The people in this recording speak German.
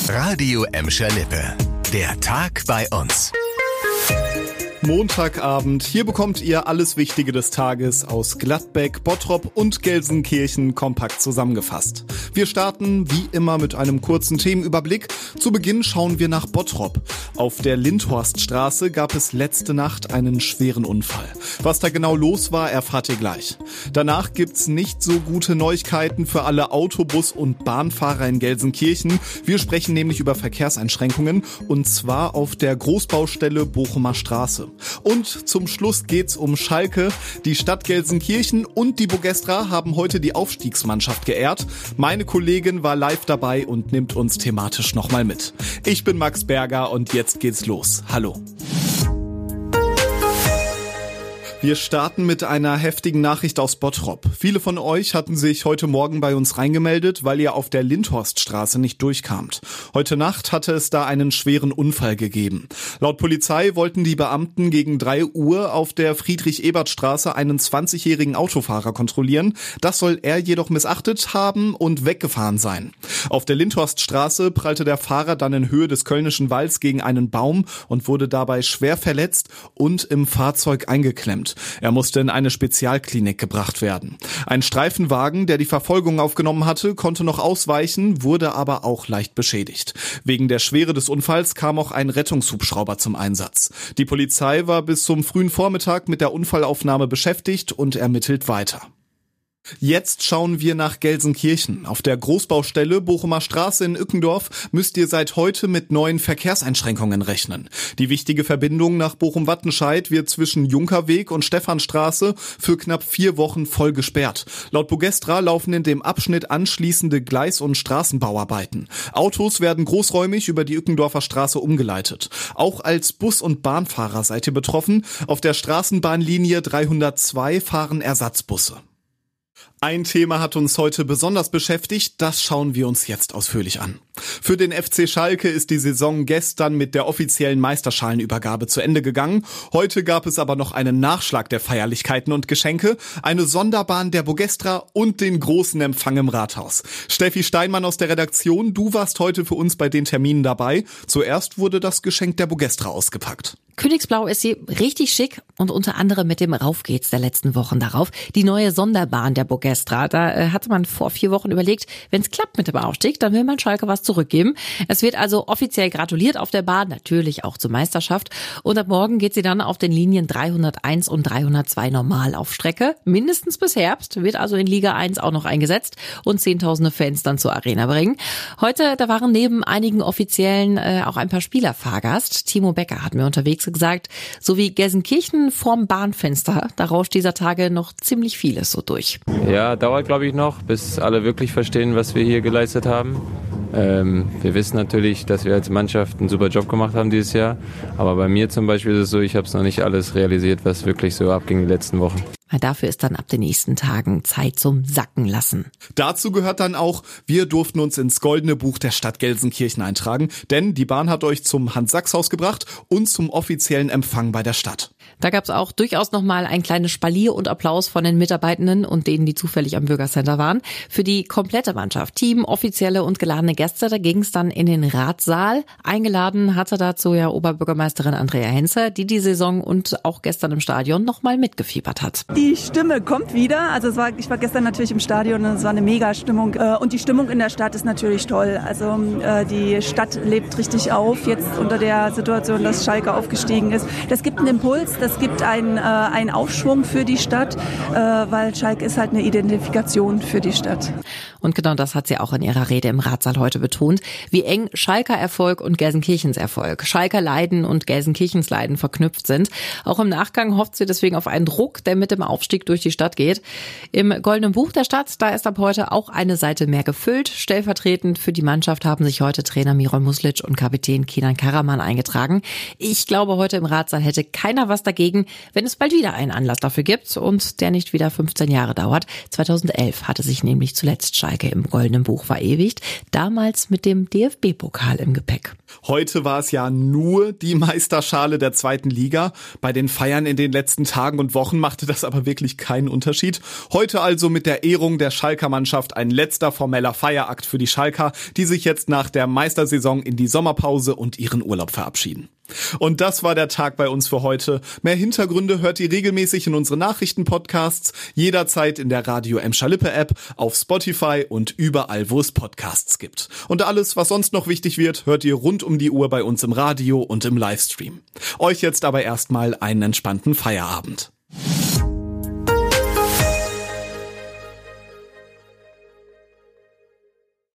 Radio Emscher Lippe. Der Tag bei uns. Montagabend. Hier bekommt ihr alles Wichtige des Tages aus Gladbeck, Bottrop und Gelsenkirchen kompakt zusammengefasst. Wir starten wie immer mit einem kurzen Themenüberblick. Zu Beginn schauen wir nach Bottrop. Auf der Lindhorststraße gab es letzte Nacht einen schweren Unfall. Was da genau los war, erfahrt ihr gleich. Danach gibt's nicht so gute Neuigkeiten für alle Autobus- und Bahnfahrer in Gelsenkirchen. Wir sprechen nämlich über Verkehrseinschränkungen und zwar auf der Großbaustelle Bochumer Straße. Und zum Schluss geht's um Schalke. Die Stadt Gelsenkirchen und die Bogestra haben heute die Aufstiegsmannschaft geehrt. Meine Kollegin war live dabei und nimmt uns thematisch nochmal mit. Ich bin Max Berger und jetzt geht's los. Hallo. Wir starten mit einer heftigen Nachricht aus Bottrop. Viele von euch hatten sich heute Morgen bei uns reingemeldet, weil ihr auf der Lindhorststraße nicht durchkamt. Heute Nacht hatte es da einen schweren Unfall gegeben. Laut Polizei wollten die Beamten gegen 3 Uhr auf der Friedrich-Ebert-Straße einen 20-jährigen Autofahrer kontrollieren. Das soll er jedoch missachtet haben und weggefahren sein. Auf der Lindhorststraße prallte der Fahrer dann in Höhe des Kölnischen Walls gegen einen Baum und wurde dabei schwer verletzt und im Fahrzeug eingeklemmt. Er musste in eine Spezialklinik gebracht werden. Ein Streifenwagen, der die Verfolgung aufgenommen hatte, konnte noch ausweichen, wurde aber auch leicht beschädigt. Wegen der Schwere des Unfalls kam auch ein Rettungshubschrauber zum Einsatz. Die Polizei war bis zum frühen Vormittag mit der Unfallaufnahme beschäftigt und ermittelt weiter. Jetzt schauen wir nach Gelsenkirchen. Auf der Großbaustelle Bochumer Straße in Ückendorf müsst ihr seit heute mit neuen Verkehrseinschränkungen rechnen. Die wichtige Verbindung nach Bochum-Wattenscheid wird zwischen Junkerweg und Stephanstraße für knapp 4 Wochen voll gesperrt. Laut Bogestra laufen in dem Abschnitt anschließende Gleis- und Straßenbauarbeiten. Autos werden großräumig über die Ückendorfer Straße umgeleitet. Auch als Bus- und Bahnfahrer seid ihr betroffen. Auf der Straßenbahnlinie 302 fahren Ersatzbusse. Ein Thema hat uns heute besonders beschäftigt, das schauen wir uns jetzt ausführlich an. Für den FC Schalke ist die Saison gestern mit der offiziellen Meisterschalenübergabe zu Ende gegangen. Heute gab es aber noch einen Nachschlag der Feierlichkeiten und Geschenke, eine Sonderbahn der Bogestra und den großen Empfang im Rathaus. Steffi Steinmann aus der Redaktion, du warst heute für uns bei den Terminen dabei. Zuerst wurde das Geschenk der Bogestra ausgepackt. Königsblau ist sie richtig schick und unter anderem mit dem Rauf geht's der letzten Wochen darauf. Die neue Sonderbahn der Bogestra, da hatte man vor 4 Wochen überlegt, wenn es klappt mit dem Aufstieg, dann will man Schalke was zurückgeben. Es wird also offiziell gratuliert auf der Bahn, natürlich auch zur Meisterschaft. Und ab morgen geht sie dann auf den Linien 301 und 302 normal auf Strecke. Mindestens bis Herbst, wird also in Liga 1 auch noch eingesetzt und Zehntausende Fans dann zur Arena bringen. Heute, da waren neben einigen Offiziellen auch ein paar Spieler Fahrgast. Timo Becker hat mir unterwegs gesagt, so wie Gelsenkirchen vorm Bahnfenster, da rauscht dieser Tage noch ziemlich vieles so durch. Ja, dauert glaube ich noch, bis alle wirklich verstehen, was wir hier geleistet haben. Wir wissen natürlich, dass wir als Mannschaft einen super Job gemacht haben dieses Jahr, aber bei mir zum Beispiel ist es so, ich habe es noch nicht alles realisiert, was wirklich so abging die letzten Wochen. Dafür ist dann ab den nächsten Tagen Zeit zum Sacken lassen. Dazu gehört dann auch, wir durften uns ins Goldene Buch der Stadt Gelsenkirchen eintragen, denn die Bahn hat euch zum Hans-Sachs-Haus gebracht und zum offiziellen Empfang bei der Stadt. Da gab's auch durchaus nochmal ein kleines Spalier und Applaus von den Mitarbeitenden und denen, die zufällig am Bürgercenter waren. Für die komplette Mannschaft, Team, offizielle und geladene Gäste, da ging's dann in den Ratssaal. Eingeladen hatte dazu ja Oberbürgermeisterin Andrea Henze, die Saison und auch gestern im Stadion nochmal mitgefiebert hat. Die Stimme kommt wieder. Also ich war gestern natürlich im Stadion und es war eine Mega-Stimmung. Und die Stimmung in der Stadt ist natürlich toll. Also die Stadt lebt richtig auf, jetzt unter der Situation, dass Schalke aufgestiegen ist. Das gibt einen Impuls, das gibt einen Aufschwung für die Stadt, weil Schalke ist halt eine Identifikation für die Stadt. Und genau das hat sie auch in ihrer Rede im Ratssaal heute betont, wie eng Schalker Erfolg und Gelsenkirchens Erfolg, Schalker Leiden und Gelsenkirchens Leiden verknüpft sind. Auch im Nachgang hofft sie deswegen auf einen Druck, der mit dem Aufstieg durch die Stadt geht. Im Goldenen Buch der Stadt, da ist ab heute auch eine Seite mehr gefüllt. Stellvertretend für die Mannschaft haben sich heute Trainer Miron Muslic und Kapitän Kenan Karaman eingetragen. Ich glaube, heute im Ratssaal hätte keiner was dagegen dagegen, wenn es bald wieder einen Anlass dafür gibt und der nicht wieder 15 Jahre dauert. 2011 hatte sich nämlich zuletzt Schalke im Goldenen Buch verewigt, damals mit dem DFB-Pokal im Gepäck. Heute war es ja nur die Meisterschale der 2. Liga. Bei den Feiern in den letzten Tagen und Wochen machte das aber wirklich keinen Unterschied. Heute also mit der Ehrung der Schalker Mannschaft ein letzter formeller Feierakt für die Schalker, die sich jetzt nach der Meistersaison in die Sommerpause und ihren Urlaub verabschieden. Und das war der Tag bei uns für heute. Mehr Hintergründe hört ihr regelmäßig in unseren Nachrichtenpodcasts, jederzeit in der Radio Emscher Lippe App, auf Spotify und überall, wo es Podcasts gibt. Und alles, was sonst noch wichtig wird, hört ihr rund um die Uhr bei uns im Radio und im Livestream. Euch jetzt aber erstmal einen entspannten Feierabend.